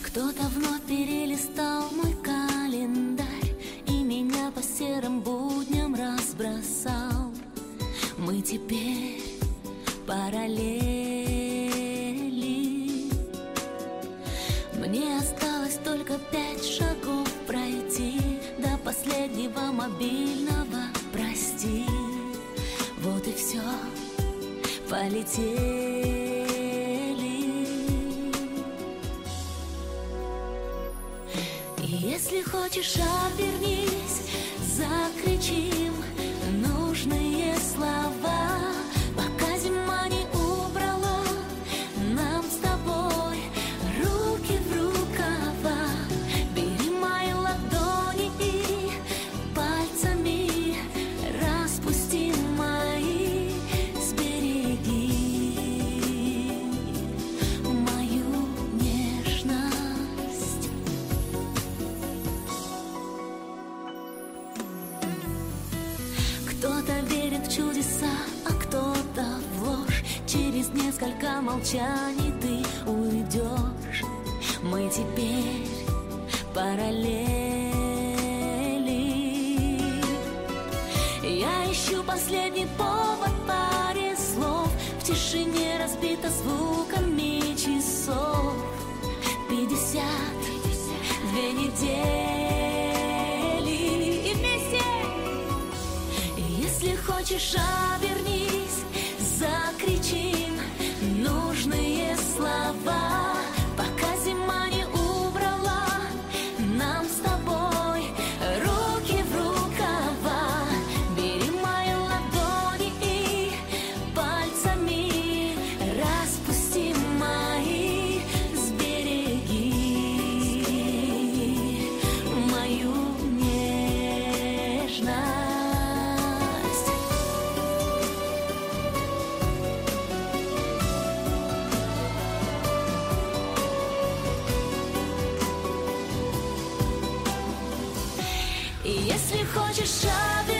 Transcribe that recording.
Кто-то вновь перелистал мой календарь и меня по серым будням разбросал. Мы теперь параллели. Мне осталось только 5 шагов пройти до последнего мобильного. Прости, вот и все, полетели. Если хочешь, обернись, закричим нужные слова, пока зима не убрала нам с тобой руки в рукава. Бери мои ладони и пальцами распусти мои, сбереги мою нежность. Кто-то верит в чудеса, а кто-то в ложь. Через несколько молчаний ты уйдешь. Мы теперь параллели. Я ищу последний повод, паре слов. В тишине разбито звуками часов. 52 недели. И вместе. Если хочешь, обернись, закричим нужные слова, пока зима не убрала нам с тобой руки в рукава. Бери мои ладони и пальцами распусти мои, сбереги мою нежность. И если хочешь, обернись,